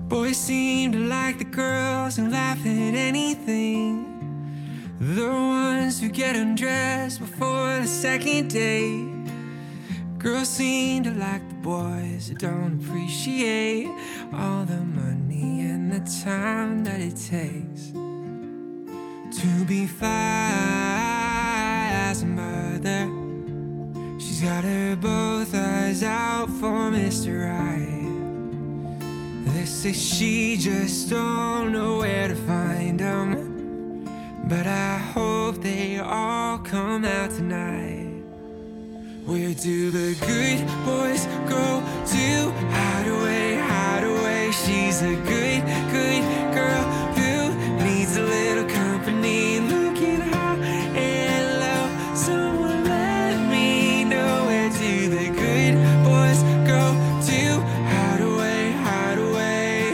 Boys seem to like the girls who laugh at anything. The ones who get undressed before the second date. Girls seem to like the boys who don't appreciate all the money and the time that it takes to be fly as a mother. She's got her both eyes out for Mr. Right. They say she just don't know where to find them, but I hope they all come out tonight. Where do the good boys go to hide away, hide away? She's a good, good girl who needs a little company. Looking high and low, someone let me know. Where do the good boys go to hide away, hide away?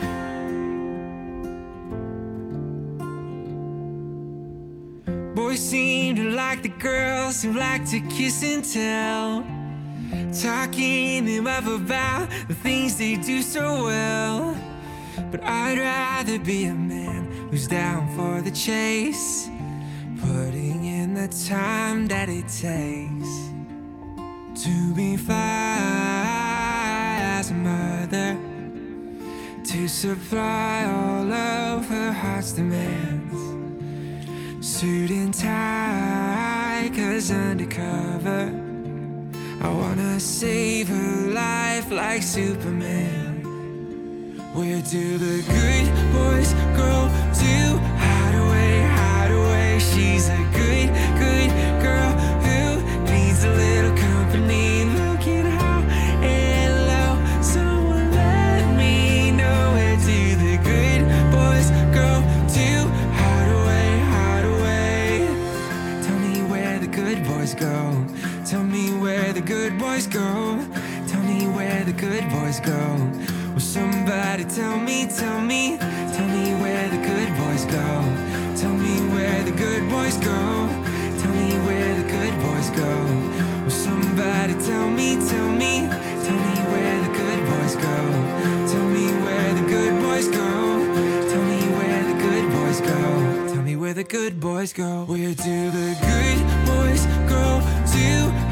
Boys seem to like the girls who like to kiss and tell, talking them up about the things they do so well. But I'd rather be a man who's down for the chase, putting in the time that it takes to be fly as a mother, to supply all of her heart's demands. Suit and tie, 'cause undercover I wanna save her life like Superman. Where do the good boys go to hide away, hide away? She's a good, good girl who needs a little company. Looking high and low, someone let me know. Where do the good boys go to hide away, hide away? Tell me where the good boys go. Tell me where the good boys go. Tell me where the good boys go. Will somebody tell me, tell me, tell me where the good boys go. Tell me where the good boys go. Tell me where the good boys go. Will somebody tell me, tell me, tell me where the good boys go. Tell me where the good boys go. Tell me where the good boys go. Tell me where the good boys go. Where do the good boys go to